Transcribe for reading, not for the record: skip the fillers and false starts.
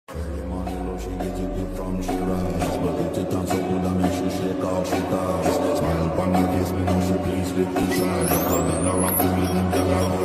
Early morning love, she get it good from she rise. But it it on so good, I make she shake off she ties. Smile upon her face, me know she pleased with the size. Coming around to me, them girl